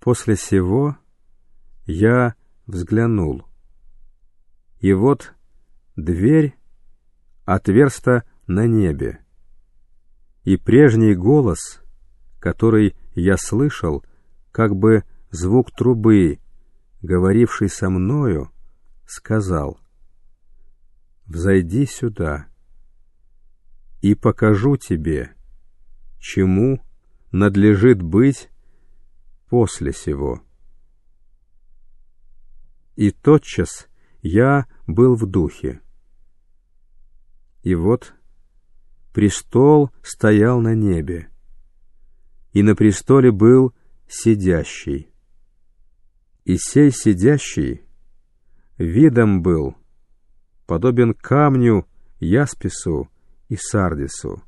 После сего я взглянул, и вот дверь отверста на небе, и прежний голос, который я слышал, как бы звук трубы, говоривший со мною, сказал: «Взойди сюда, и покажу тебе, чему надлежит быть после сего». И тотчас я был в духе. И вот престол стоял на небе, и на престоле был сидящий. И сей сидящий видом был подобен камню, яспису и сардису.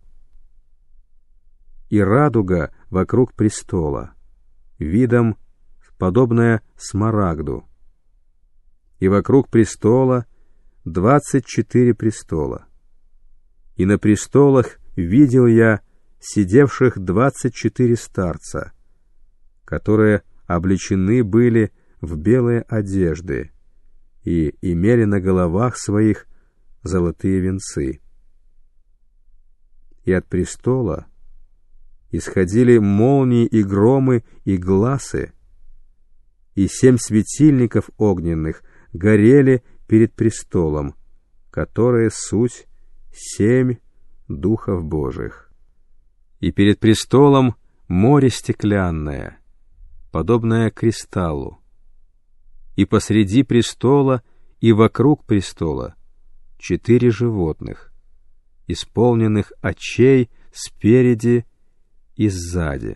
И радуга вокруг престола, видом подобная смарагду. И вокруг престола 24 престола. И на престолах видел я сидевших 24 старца, которые облечены были в белые одежды и имели на головах своих золотые венцы. И от престола исходили молнии и громы и гласы, и 7 светильников огненных горели перед престолом, которые суть 7 духов Божьих. И перед престолом море стеклянное, подобное кристаллу, и посреди престола и вокруг престола 4 животных, исполненных очей спереди и сзади.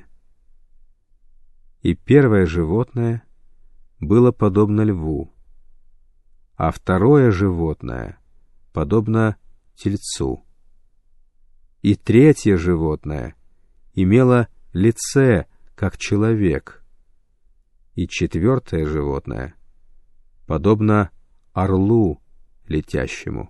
И первое животное было подобно льву, а второе животное подобно тельцу. И третье животное имело лице, как человек, и четвертое животное подобно орлу летящему.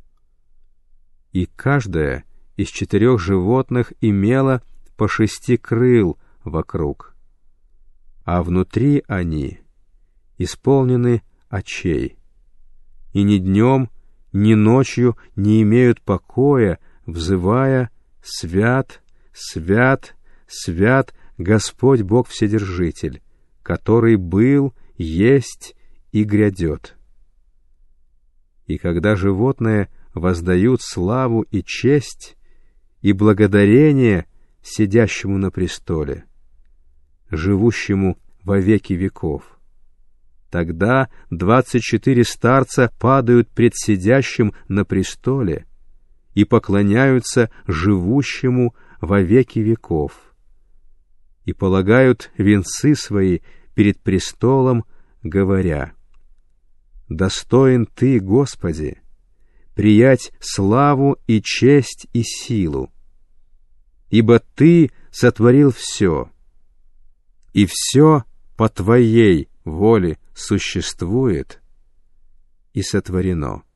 И каждое из 4 животных имело по 6 крыл вокруг, а внутри они исполнены очей, и ни днем, ни ночью не имеют покоя, взывая: «Свят, свят, свят Господь Бог Вседержитель, который был, есть и грядет». И когда животные воздают славу и честь и благодарение сидящему на престоле, живущему во веки веков, тогда 24 старца падают пред сидящим на престоле и поклоняются живущему во веки веков, и полагают венцы свои перед престолом, говоря: «Достоин Ты, Господи, приять славу и честь и силу, ибо Ты сотворил все, и все по Твоей воле существует и сотворено».